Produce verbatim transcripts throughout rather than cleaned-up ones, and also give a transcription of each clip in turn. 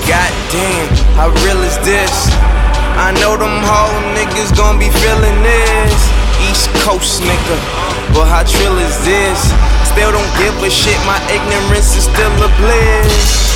Goddamn, how real is this? I know them whole niggas gon' be feeling this. East Coast nigga, but how trill is this? Still don't give a shit, my ignorance is still a bliss.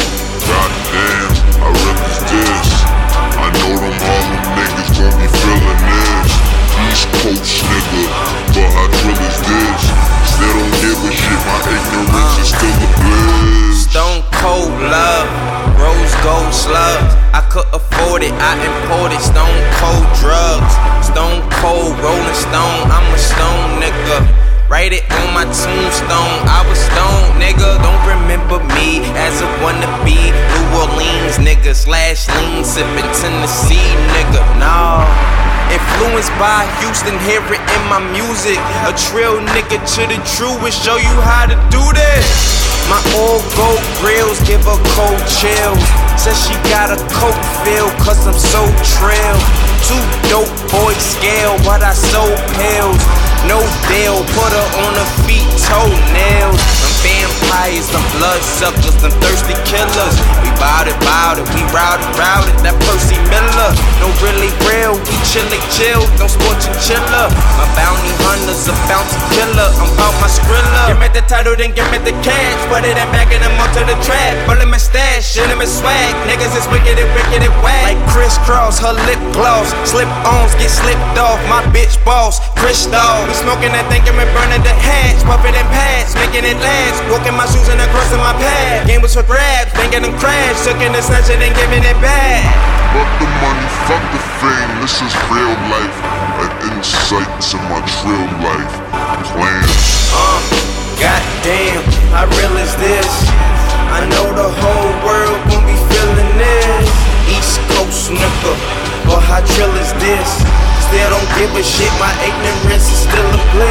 Goddamn, how real is this? I know them all them niggas gon' be feeling this. East Coast nigga, but how trill is this? Still don't give a shit, my ignorance is still a bliss. Stone cold love, rose gold slugs. I could afford it, I imported stone cold drugs. Stone cold rolling stone, I'm a stone nigga. Write it on my tombstone, I was stone nigga. Don't remember me as a wannabe New Orleans nigga slash lean sippin' Tennessee nigga. No. Influenced by Houston, hear it in my music. A trill nigga to the truest, show you how to do this. My old gold grills give her cold chills. Says she got a coke feel, cause I'm so trill. Two dope boys scale, but I sold pills. No deal, put her on her feet, toenails. Them vampires, them bloodsuckers, them thirsty killers. We bout it, bout it, we routed, routed. That Percy Miller, no really real, we chillin' chill, no sports and chiller. My bounty hunter's a bounty killer, I'm bout my skrilla. Give me the title, then give me the cash. Put it in back and I'm onto the trap. Pull in my stash, shit in my swag. Niggas is wicked and wicked and whack. Like crisscross, her lip gloss. Slip-ons get slipped off, my bitch boss, Crystal. We smoking that thing and we burning the hatch. Puffin' and pads, making it last. Walking my shoes and across in my pad. Game was for grabs, thinking them crash. Sucking the snatch and then giving it back. Fuck the money, fuck the fame, this is real life. An insight to my trill life. Plans. Uh, goddamn, how real is this? I know the whole world gon' be feeling this. East Coast nigga, but how trill is this? Still don't give a shit, my ignorance is still a bliss.